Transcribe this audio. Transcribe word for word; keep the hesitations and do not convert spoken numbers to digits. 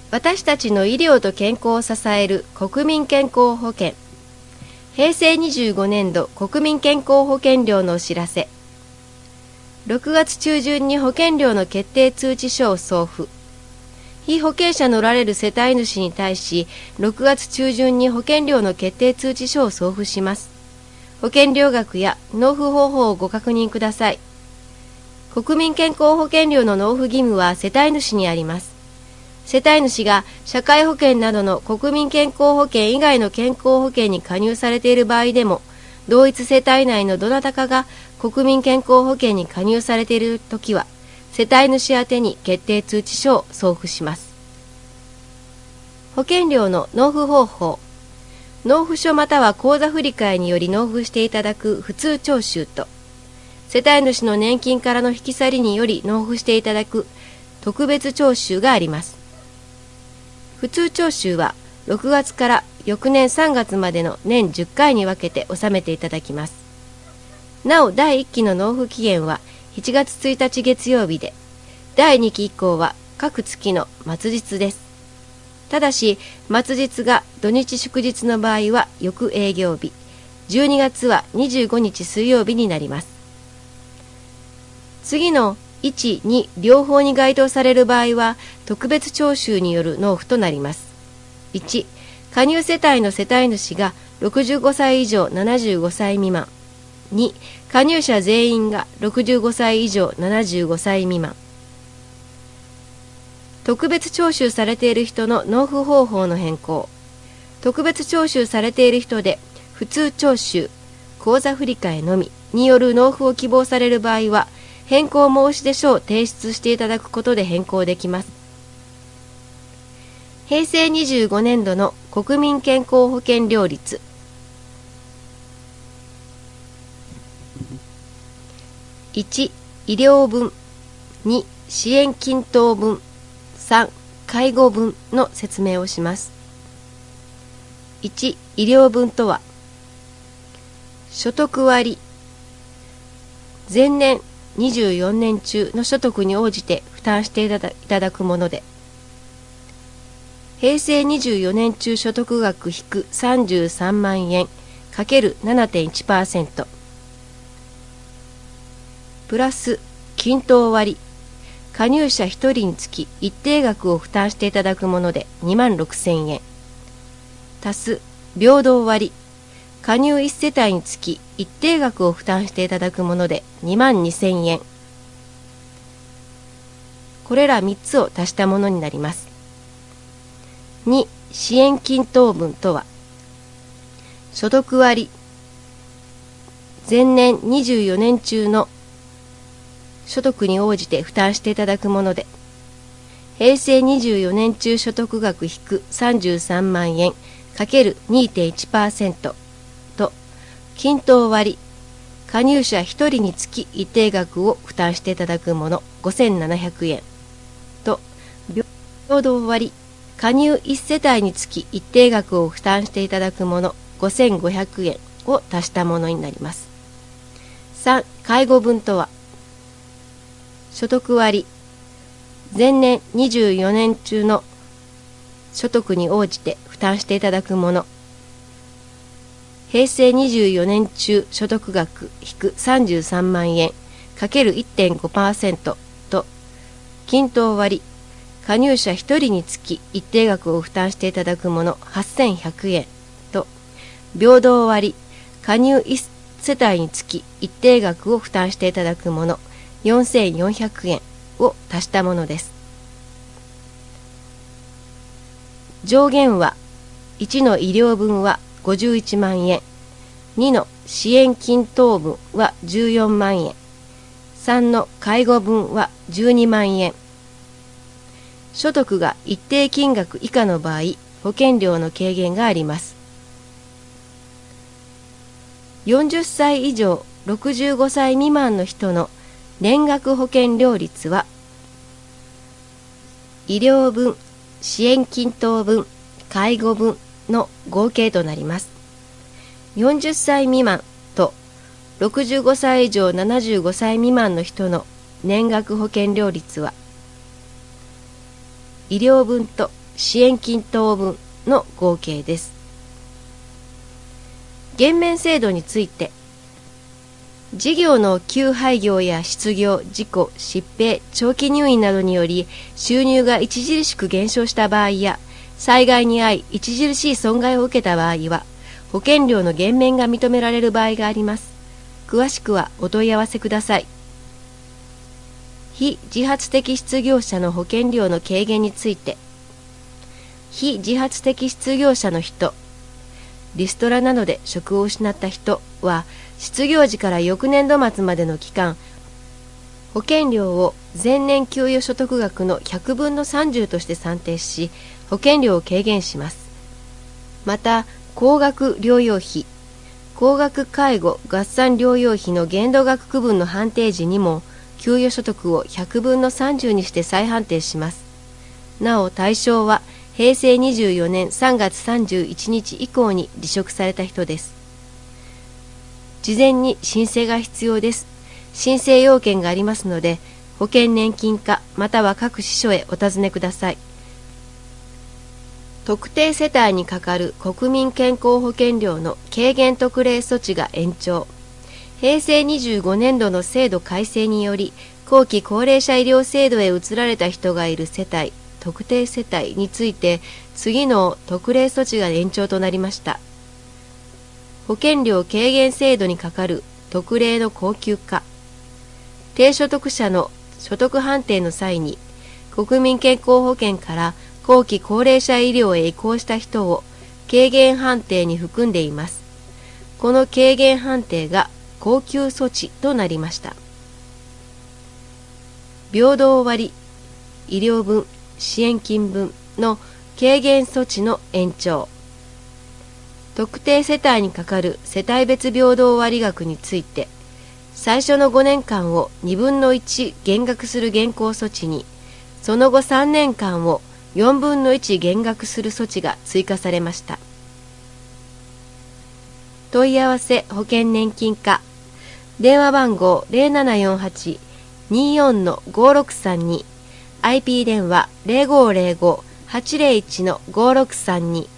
私たちの医療と健康を支える国民健康保険。へいせいにじゅうごねんど国民健康保険料のお知らせ。ろくがつちゅうじゅんに保険料の決定通知書を送付。被保険者のおられる世帯主に対し、ろくがつちゅうじゅんに保険料の決定通知書を送付します。保険料額や納付方法をご確認ください。国民健康保険料の納付義務は世帯主にあります。世帯主が社会保険などの国民健康保険以外の健康保険に加入されている場合でも、同一世帯内のどなたかが国民健康保険に加入されているときは、世帯主宛てに決定通知書を送付します。保険料の納付方法。納付書または口座振替により納付していただく普通徴収と、世帯主の年金からの引き去りにより納付していただく特別徴収があります。普通徴収はろくがつから翌年さんがつまでの年じゅっかいに分けて納めていただきます。なおだいいっきの納付期限はしちがつついたち月曜日で、だいにき以降は各月の末日です。ただし末日が土日祝日の場合は翌営業日、じゅうにがつはにじゅうごにち水曜日になります。次のいち、に両方に該当される場合は特別徴収による納付となります。いち、加入世帯の世帯主がろくじゅうごさい以上ななじゅうごさい未満。に、加入者全員がろくじゅうごさい以上ななじゅうごさい未満。特別徴収されている人の納付方法の変更。特別徴収されている人で普通徴収、口座振替のみによる納付を希望される場合は、変更申出書を提出していただくことで変更できます。へいせいにじゅうごねんどの国民健康保険料率。いち、医療分。に、支援均等分。さん、介護分の説明をします。いち、医療分とは、所得割。前年にじゅうよねん中の所得に応じて負担していただ、いただくもので、へいせいにじゅうよねん中所得額引くさんじゅうさんまんえん ×ななてんいちパーセント プラス均等割、加入者ひとりにつき一定額を負担していただくものでにまんろくせんえん、足す平等割、加入いち世帯につき一定額を負担していただくものでにまんにせんえん。これらみっつを足したものになります。に、支援均等分とは、所得割、前年にじゅうよねん中の所得に応じて負担していただくもので、へいせいにじゅうよねん中所得額引くさんじゅうさんまんえん ×にてんいちパーセントと、均等割、加入者ひとりにつき一定額を負担していただくものごせんななひゃくえんと、平等割、加入いち世帯につき一定額を負担していただくものごせんごひゃくえんを足したものになります。さん、介護分とは、所得割、前年にじゅうよねん中の所得に応じて負担していただくもの、へいせいにじゅうよねん中所得額引くさんじゅうさんまんえん ×いってんごパーセント と、均等割、加入者ひとりにつき一定額を負担していただくものはっせんひゃくえんと、平等割、加入いち世帯につき一定額を負担していただくものよんせんよんひゃくえんを足したものです。上限は、いちの医療分はごじゅういちまんえん、にの支援均等分はじゅうよんまんえん、さんの介護分はじゅうにまんえん。所得が一定金額以下の場合、保険料の軽減があります。よんじゅっさい以上ろくじゅうごさい未満の人の年額保険料率は、医療分、支援均等分、介護分の合計となります。よんじゅっさい未満とろくじゅうごさい以上ななじゅうごさい未満の人の年額保険料率は、医療分と支援金等分の合計です。減免制度について、事業の休廃業や失業、事故、疾病、長期入院などにより収入が著しく減少した場合や、災害に遭い著しい損害を受けた場合は、保険料の減免が認められる場合があります。詳しくはお問い合わせください。非自発的失業者の保険料の軽減について、非自発的失業者の人、リストラなどで職を失った人は、失業時から翌年度末までの期間、保険料を前年給与所得額のひゃくぶんのさんじゅうとして算定し、保険料を軽減します。また、高額療養費、高額介護合算療養費の限度額区分の判定時にも、給与所得をひゃくぶんのさんじゅうにして再判定します。なお対象は、へいせいにじゅうよねんさんがつさんじゅういちにち以降に離職された人です。事前に申請が必要です。申請要件がありますので、保険年金課または各支所へお尋ねください。特定世帯にかかる国民健康保険料の軽減特例措置が延長。へいせいにじゅうごねんどの制度改正により、後期高齢者医療制度へ移られた人がいる世帯、特定世帯について、次の特例措置が延長となりました。保険料軽減制度にかかる特例の恒久化。低所得者の所得判定の際に、国民健康保険から後期高齢者医療へ移行した人を軽減判定に含んでいます。この軽減判定が恒久措置となりました。平等割、医療分、支援金分の軽減措置の延長。特定世帯にかかる世帯別平等割額について、最初のごねんかんをにぶんのいち減額する現行措置に、その後さんねんかんをよんぶんのいち減額する措置が追加されました。問い合わせ保険年金課、電話番号 ゼロななよんはち にーよん ごろくさんに、アイピー 電話 ゼロごゼロご はちゼロいち ごろくさんに